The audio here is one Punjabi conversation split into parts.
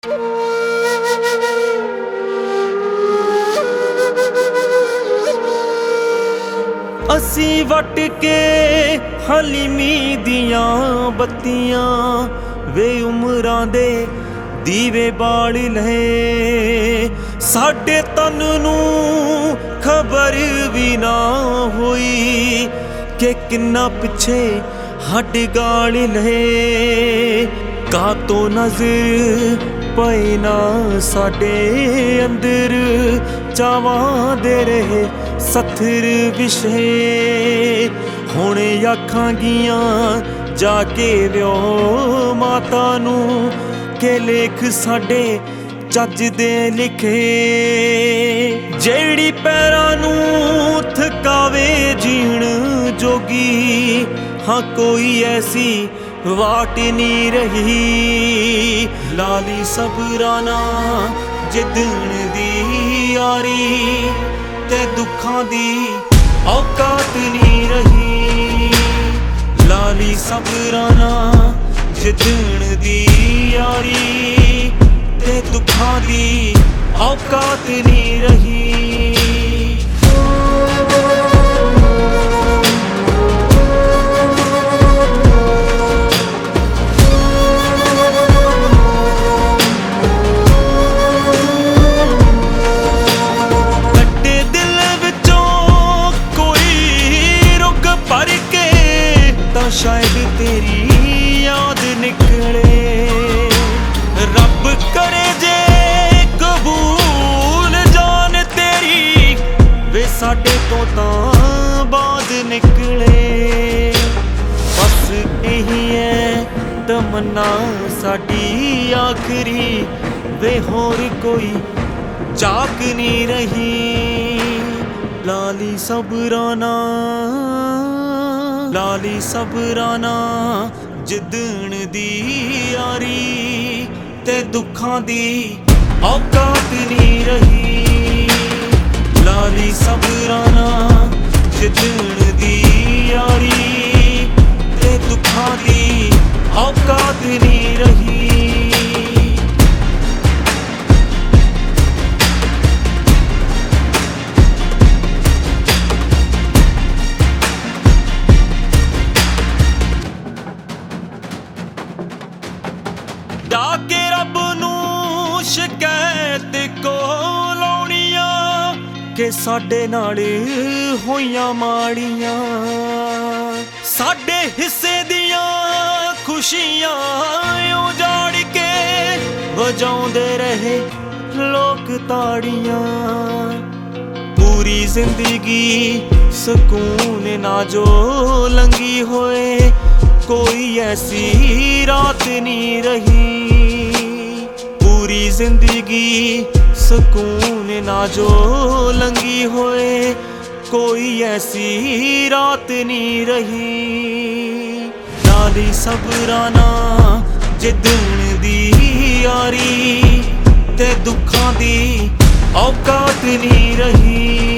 ਅਸੀਂ ਵੱਟ ਕੇ ਹਲੀਮੀ ਦੀਆਂ ਬੱਤੀਆਂ ਵੇ ਉਮਰਾਂ ਦੇ ਦੀਵੇ ਬਾਲ ਲਏ। ਸਾਡੇ ਤਨ ਨੂੰ ਖਬਰ ਵੀ ਨਾ ਹੋਈ ਕਿ ਕਿੰਨਾ ਪਿੱਛੇ ਹੱਡ ਗਾਲ ਲਏ। ਕਾਤੋਂ ਨਜ਼ਰ ਪਏ ਨਾ ਸਾਡੇ ਅੰਦਰ ਚਾਵਾਂ ਦੇ ਰਹੇ ਸੱਥਰ ਵਿਛੇ। ਹੁਣ ਆਖਾਂਗੀਆਂ ਜਾ ਕੇ ਵਿਓ ਮਾਤਾ ਨੂੰ ਕਿ ਲੇਖ ਸਾਡੇ ਚੱਜ ਦੇ ਲਿਖੇ। ਜਿਹੜੀ ਪੈਰਾਂ ਨੂੰ ਥਕਾਵੇ ਜੀਣ ਜੋਗੀ ਹਾਂ ਕੋਈ ਐਸੀ ਵਾਟ ਨਹੀਂ ਰਹੀ। ਲਾਲੀ ਸਬਰਾਂ ਨਾਲ ਜਿੱਦਣ ਦੀ ਯਾਰੀ ਤੇ ਦੁੱਖਾਂ ਦੀ ਔਕਾਤ ਨਹੀਂ ਰਹੀ। ਲਾਲੀ ਸਬਰਾਂ ਨਾਲ ਜਿੱਦਣ ਦੀ ਯਾਰੀ ਤੇ ਦੁੱਖਾਂ ਦੀ ਔਕਾਤ ਨਹੀਂ ਰਹੀ। ਸ਼ਾਇਦ ਤੇਰੀ ਯਾਦ ਨਿਕਲੇ। ਰੱਬ ਕਰੇ ਜੇ ਕਬੂਲ ਜਾਨ ਤੇਰੀ ਵੇ ਸਾਡੇ ਤੋਂ ਤਾਂ ਬਾਅਦ ਨਿਕਲੇ। ਬਸ ਇਹੀ ਹੈ ਤਮੰਨਾ ਸਾਡੀ ਆਖਰੀ ਵੇ ਹੋਰ ਕੋਈ ਚਾਕ ਨਹੀਂ ਰਹੀ। ਲਾਲੀ ਸਬਰਾਂ ਨਾਲ ਲਾਲੀ ਸਬਰਾਂ ਨਾਲ ਜਿੱਦਣ ਦੀ ਯਾਰੀ ਤੇ ਦੁੱਖਾਂ ਦੀ ਔਕਾਤ ਨਹੀਂ ਰਹੀ। ਲਾਲੀ ਸਬਰਾਂ ਨਾਲ ਜਿੱਦਣ ਦੀ ਯਾਰੀ ਤੇ ਦੁੱਖਾਂ ਦੀ ਔਕਾਤ ਨਹੀਂ ਰਹੀ। ਜਾ ਕੇ ਰੱਬ ਨੂੰ ਸ਼ਿਕਾਇਤ ਕੋਲ ਲਾਉਣੀਆਂ ਕਿ ਸਾਡੇ ਨਾਲ ਹੋਈਆਂ ਮਾੜੀਆਂ। ਸਾਡੇ ਹਿੱਸੇ ਦੀਆਂ ਖੁਸ਼ੀਆਂ ਉਜਾੜ ਕੇ ਵਜਾਉਂਦੇ ਰਹੇ ਲੋਕ ਤਾੜੀਆਂ। ਪੂਰੀ ਜ਼ਿੰਦਗੀ ਸਕੂਨ ਨਾ ਜੋ ਲੰਘੀ ਹੋਏ ਕੋਈ ਐਸੀ ਰਾਤ ਨਹੀਂ ਰਹੀ। ਪੂਰੀ ਜ਼ਿੰਦਗੀ ਸਕੂਨ ਨਾ ਜੋ ਲੰਘੀ ਹੋਏ ਕੋਈ ਐਸੀ ਰਾਤ ਨਹੀਂ ਰਹੀ। ਲਾਲੀ ਸਬਰਾਂ ਨਾਲ ਜਿੱਦਣ ਦੀ ਯਾਰੀ ਤੇ ਦੁੱਖਾਂ ਦੀ ਔਕਾਤ ਨਹੀਂ ਰਹੀ।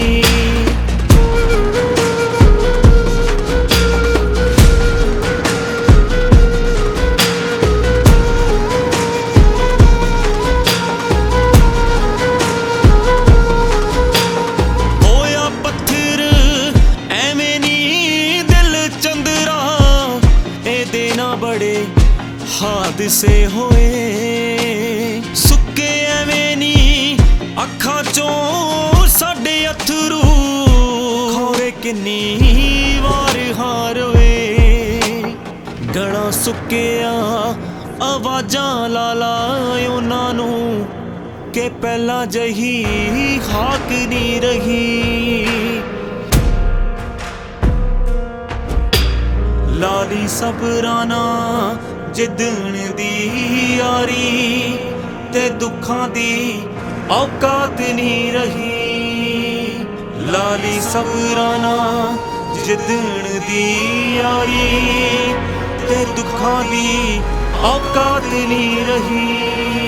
ਬੜੇ ਹਾਦਸੇ ਹੋਏ ਸੁੱਕੇ ਐਵੇਂ ਨੀ ਅੱਖਾਂ ਚੋਂ ਸਾਡੇ ਅਥਰੂ ਖੋਰੇ ਕਿੰਨੀ ਵਾਰ ਹਾਰ ਹੋਏ। ਗਲਾਂ ਸੁੱਕਿਆ ਆਵਾਜ਼ਾਂ ਲਾ ਲਾ ਉਹਨਾਂ ਨੂੰ ਕਿ ਪਹਿਲਾਂ ਜਹੀ ਹਾਕ ਨਹੀਂ ਰਹੀ। ਲਾਲੀ ਸਬਰਾਂ ਨਾਲ ਜਿੱਦਣ ਦੀ ਯਾਰੀ ਤੇ ਦੁੱਖਾਂ ਦੀ ਔਕਾਤ ਨਹੀਂ ਰਹੀ। ਲਾਲੀ ਸਬਰਾਂ ਨਾਲ ਜਿੱਦਣ ਦੀ ਯਾਰੀ ਤੇ ਦੁੱਖਾਂ ਦੀ ਔਕਾਤ ਨਹੀਂ ਰਹੀ।